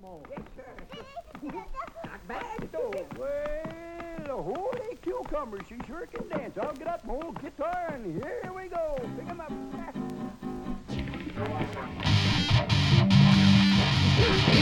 Yes, sir. Not bad, though. Well, holy cucumber, she sure can dance. I'll get up, old guitar, and here we go. Pick 'em up.